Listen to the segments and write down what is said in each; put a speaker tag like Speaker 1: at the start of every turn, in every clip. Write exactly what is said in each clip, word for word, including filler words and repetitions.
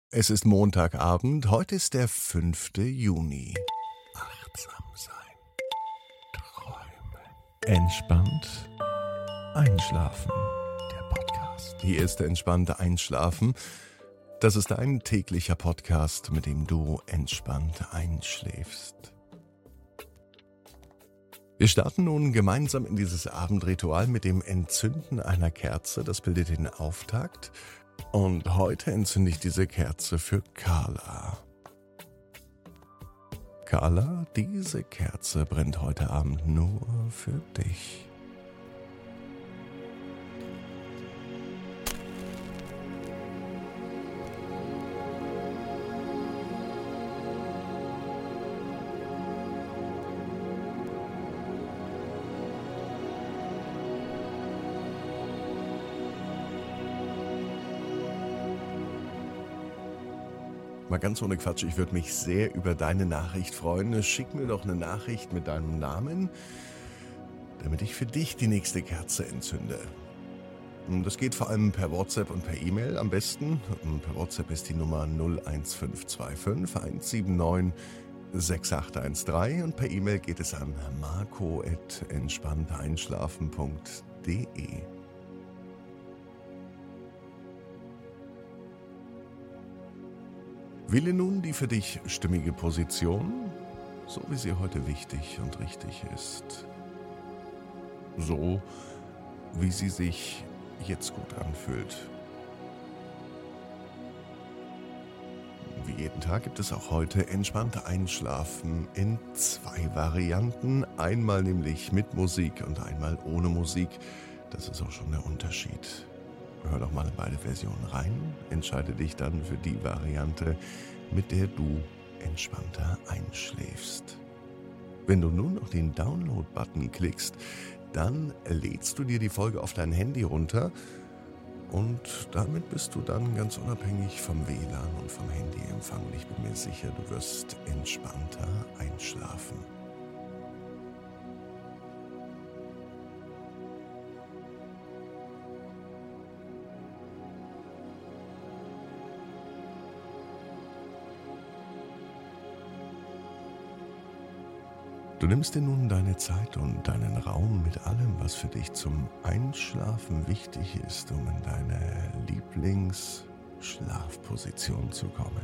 Speaker 1: Es ist Montagabend, heute ist der fünfte Juni. Achtsam sein, träumen, entspannt einschlafen. Der Podcast. Hier ist der entspannte Einschlafen. Das ist ein täglicher Podcast, mit dem du entspannt einschläfst. Wir starten nun gemeinsam in dieses Abendritual mit dem Entzünden einer Kerze. Das bildet den Auftakt. Und heute entzünde ich diese Kerze für Carla. Carla, diese Kerze brennt heute Abend nur für dich. Mal ganz ohne Quatsch, ich würde mich sehr über deine Nachricht freuen. Schick mir doch eine Nachricht mit deinem Namen, damit ich für dich die nächste Kerze entzünde. Das geht vor allem per WhatsApp und per E-Mail am besten. Per WhatsApp ist die Nummer null eins fünf zwei fünf eins sieben neun sechs acht eins drei und per E-Mail geht es an marco at entspannteinschlafen punkt de. Wähle nun die für dich stimmige Position, so wie sie heute wichtig und richtig ist. So, wie sie sich jetzt gut anfühlt. Wie jeden Tag gibt es auch heute entspannte Einschlafen in zwei Varianten. Einmal nämlich mit Musik und einmal ohne Musik. Das ist auch schon der Unterschied. Hör doch mal in beide Versionen rein, entscheide dich dann für die Variante, mit der du entspannter einschläfst. Wenn du nun noch den Download-Button klickst, dann lädst du dir die Folge auf dein Handy runter und damit bist du dann ganz unabhängig vom W L A N und vom Handyempfang. Ich bin mir sicher, du wirst entspannter einschlafen. Du nimmst dir nun deine Zeit und deinen Raum mit allem, was für dich zum Einschlafen wichtig ist, um in deine Lieblingsschlafposition zu kommen.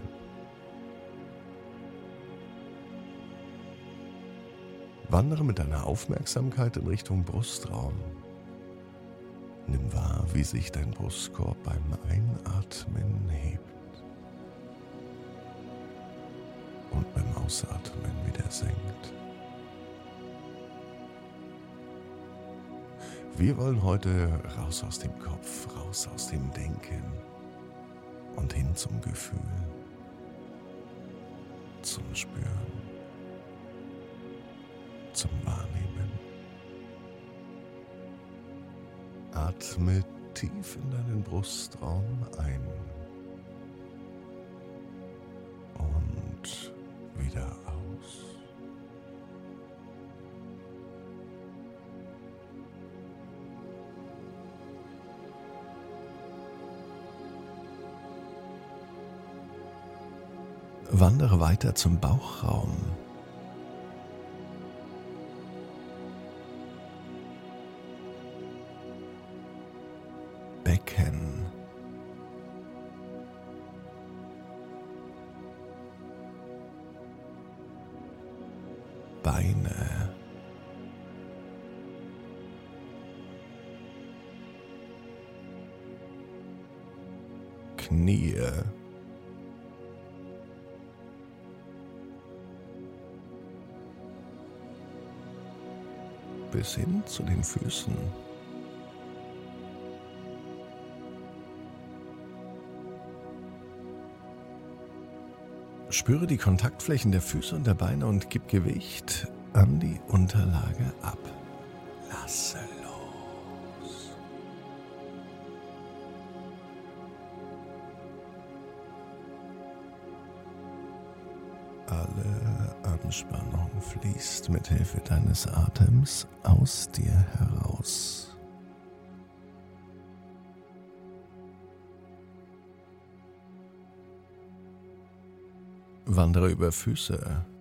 Speaker 1: Wandere mit deiner Aufmerksamkeit in Richtung Brustraum. Nimm wahr, wie sich dein Brustkorb beim Einatmen hebt und beim Ausatmen wieder senkt. Wir wollen heute raus aus dem Kopf, raus aus dem Denken und hin zum Gefühl, zum Spüren, zum Wahrnehmen. Atme tief in deinen Brustraum ein und wieder aus. Wandere weiter zum Bauchraum. Becken. Beine. Knie. Bis hin zu den Füßen. Spüre die Kontaktflächen der Füße und der Beine und gib Gewicht an die Unterlage ab. Lasse los. Alle Anspannung fließt mit Hilfe deines Atems aus dir heraus. Wandere über Füße.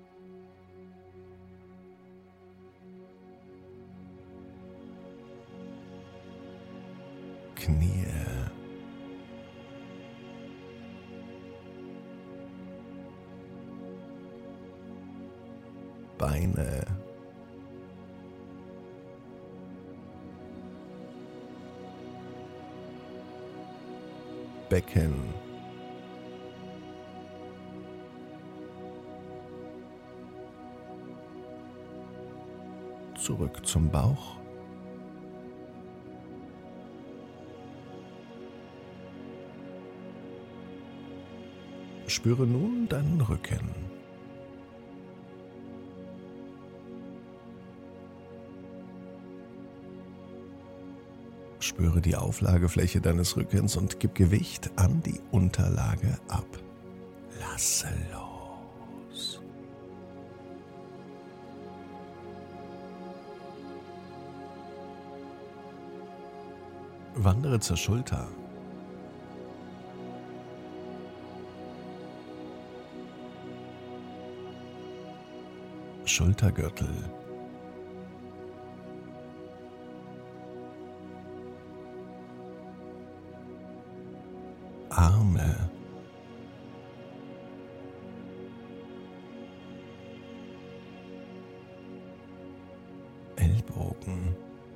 Speaker 1: Knie. Beine. Becken. Zurück zum Bauch. Spüre nun deinen Rücken. Spüre die Auflagefläche deines Rückens und gib Gewicht an die Unterlage ab. Lasse los. Wandere zur Schulter. Schultergürtel. Arme. Ellbogen.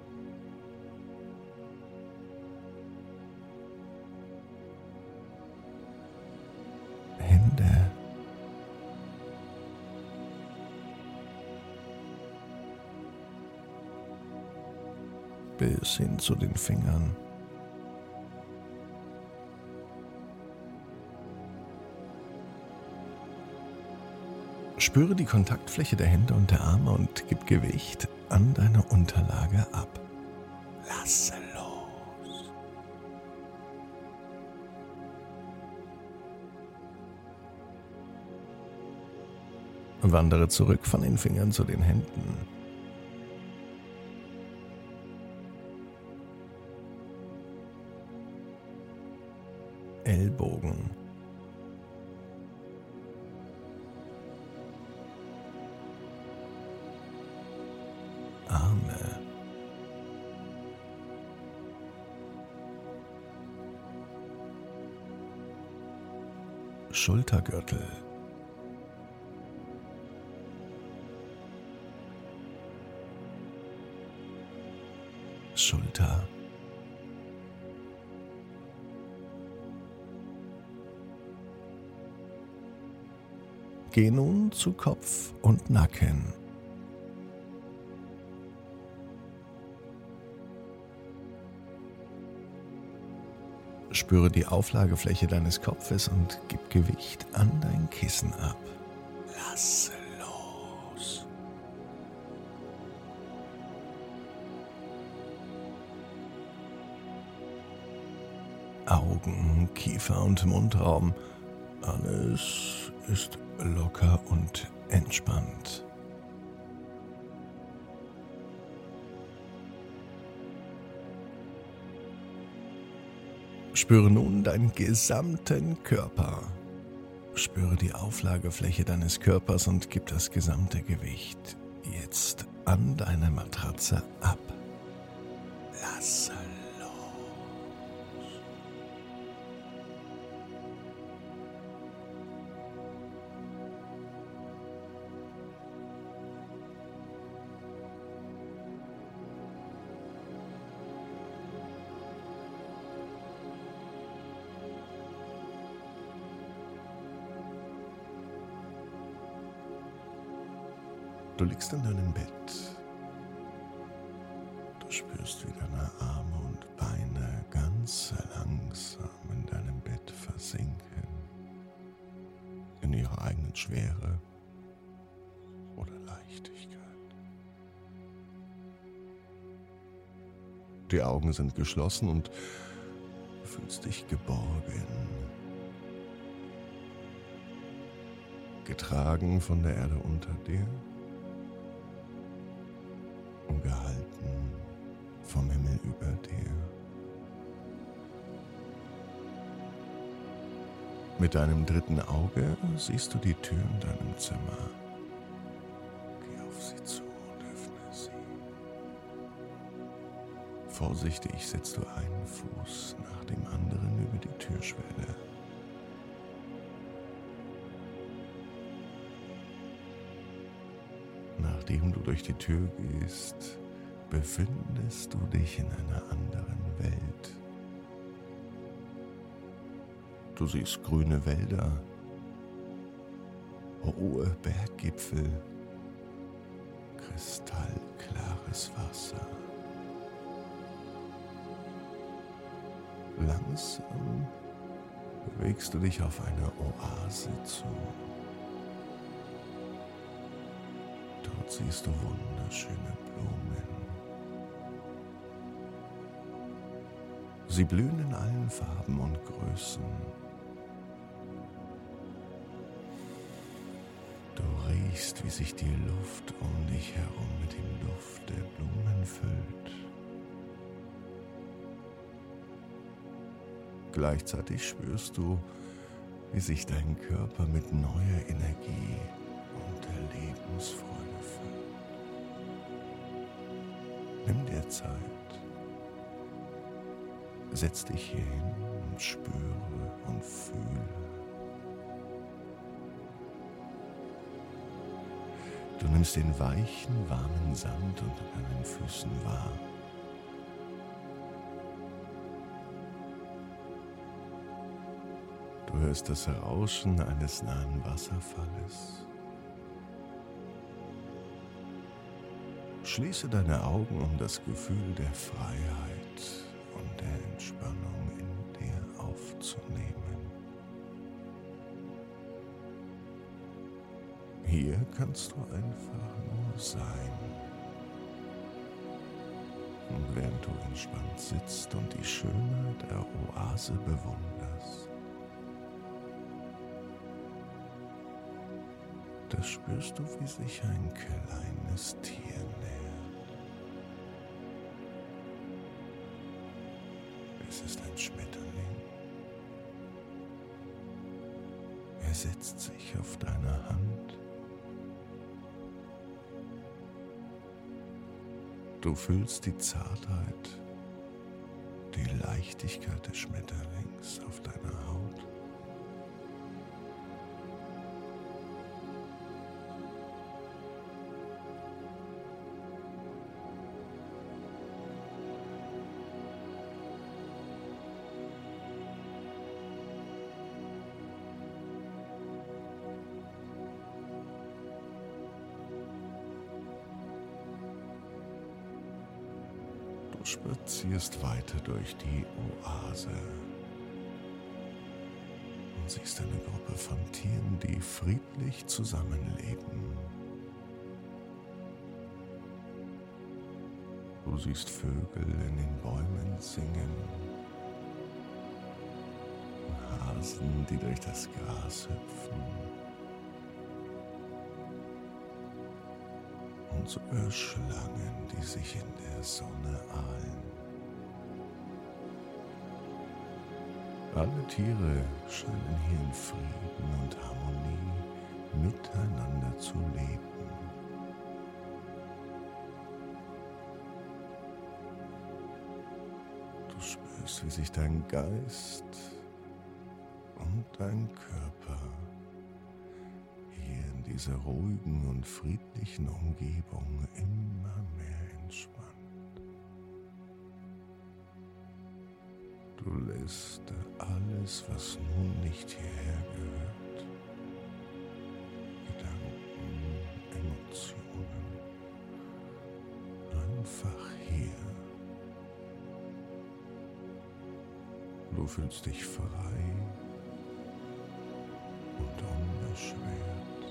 Speaker 1: Hände. Bis hin zu den Fingern. Spüre die Kontaktfläche der Hände und der Arme und gib Gewicht an deine Unterlage ab. Lasse los. Wandere zurück von den Fingern zu den Händen. Ellbogen. Arme. Schultergürtel. Schulter. Geh nun zu Kopf und Nacken. Spüre die Auflagefläche deines Kopfes und gib Gewicht an dein Kissen ab. Lasse los. Augen, Kiefer und Mundraum. Alles ist locker und entspannt. Spüre nun deinen gesamten Körper. Spüre die Auflagefläche deines Körpers und gib das gesamte Gewicht jetzt an deine Matratze ab. Lasse los. Du liegst in deinem Bett. Du spürst, wie deine Arme und Beine ganz langsam in deinem Bett versinken. In ihrer eigenen Schwere oder Leichtigkeit. Die Augen sind geschlossen und du fühlst dich geborgen. Getragen von der Erde unter dir. Und gehalten vom Himmel über dir. Mit deinem dritten Auge siehst du die Tür in deinem Zimmer. Geh auf sie zu und öffne sie. Vorsichtig setzt du einen Fuß nach dem anderen über die Türschwelle. Nachdem du durch die Tür gehst, befindest du dich in einer anderen Welt. Du siehst grüne Wälder, hohe Berggipfel, kristallklares Wasser. Langsam bewegst du dich auf eine Oase zu. Dort siehst du wunderschöne Blumen. Sie blühen in allen Farben und Größen. Du riechst, wie sich die Luft um dich herum mit dem Duft der Blumen füllt. Gleichzeitig spürst du, wie sich dein Körper mit neuer Energie und der Lebensfreude füllt. Nimm dir Zeit. Setz dich hier hin und spüre und fühle. Du nimmst den weichen, warmen Sand unter deinen Füßen wahr. Du hörst das Rauschen eines nahen Wasserfalles. Schließe deine Augen, um das Gefühl der Freiheit und der Entspannung in dir aufzunehmen. Hier kannst du einfach nur sein. Und während du entspannt sitzt und die Schönheit der Oase bewunderst, da spürst du, wie sich ein kleines Tier nähert. Es ist ein Schmetterling. Er setzt sich auf deine Hand. Du fühlst die Zartheit, die Leichtigkeit des Schmetterlings auf deiner Haut. Du spazierst weiter durch die Oase und siehst eine Gruppe von Tieren, die friedlich zusammenleben. Du siehst Vögel in den Bäumen singen, Hasen, die durch das Gras hüpfen, und sogar Schlangen, die sich in der Sonne ahlen. Alle Tiere scheinen hier in Frieden und Harmonie miteinander zu leben. Du spürst, wie sich dein Geist und dein Körper hier in dieser ruhigen und friedlichen Umgebung immer mehr entspannt. Du lässt alles, was nun nicht hierher gehört, Gedanken, Emotionen, einfach hier. Du fühlst dich frei und unbeschwert.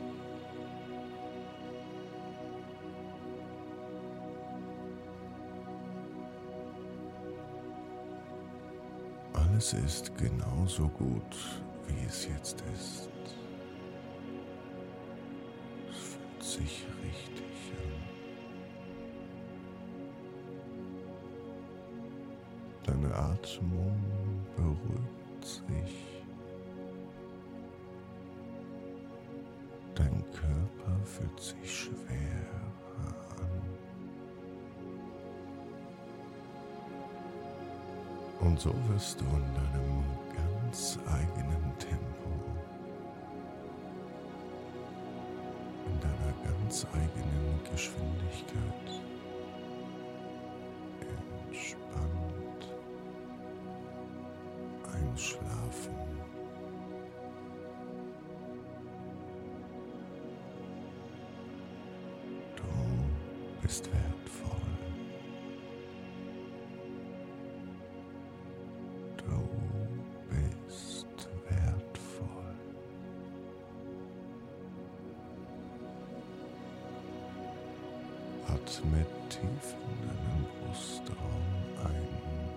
Speaker 1: Alles ist genauso gut, wie es jetzt ist. Es fühlt sich richtig an. Deine Atmung beruhigt sich Dein Körper fühlt sich schwerer an. Und so wirst du in deinem ganz eigenen Tempo, in deiner ganz eigenen Geschwindigkeit entspannt einschlafen. Du bist wertvoll. Du bist wertvoll. Atme tief in deinen Brustraum ein